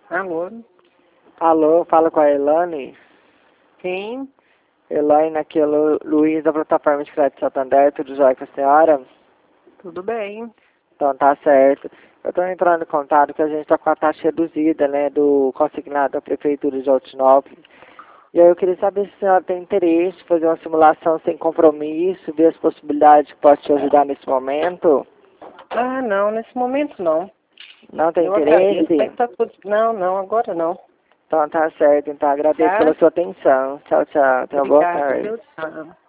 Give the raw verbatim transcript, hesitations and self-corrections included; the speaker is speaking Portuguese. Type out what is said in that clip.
Alô? Alô, fala com a Elane. Quem? Elaine, aqui é Lu, Luiz da plataforma de crédito Santander, tudo jóia com a senhora? Tudo bem. Então tá certo. Eu tô entrando em contato que a gente tá com a taxa reduzida, né, do consignado da Prefeitura de Altinópolis. E aí eu queria saber se a senhora tem interesse em fazer uma simulação sem compromisso, ver as possibilidades que posso te ajudar nesse momento. Ah, não, nesse momento não. Não tem Eu agradeço, interesse? mas tá tudo... Não, não, agora não. Então tá certo, então agradeço Tá? pela sua atenção. Tchau, tchau. Tenha uma boa Obrigada, tarde. viu? Tchau.